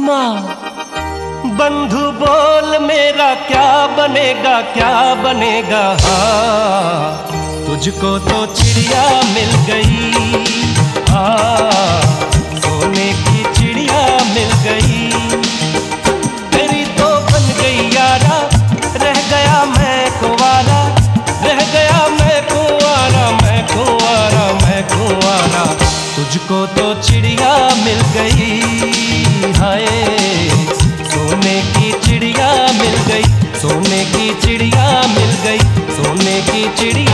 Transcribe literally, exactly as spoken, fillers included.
माँ बंधु बोल मेरा क्या बनेगा क्या बनेगा। हाँ तुझको तो चिड़िया मिल गई, हाँ सोने की चिड़िया मिल गई। तेरी तो बन गई यारा, रह गया मैं कुंवारा, रह गया मैं कुंवारा, मैं कुंवारा, मैं कुंवारा। तुझको तो चिड़िया मिल गई, हाय सोने की चिड़िया मिल गई, सोने की चिड़िया मिल गई, सोने की चिड़िया।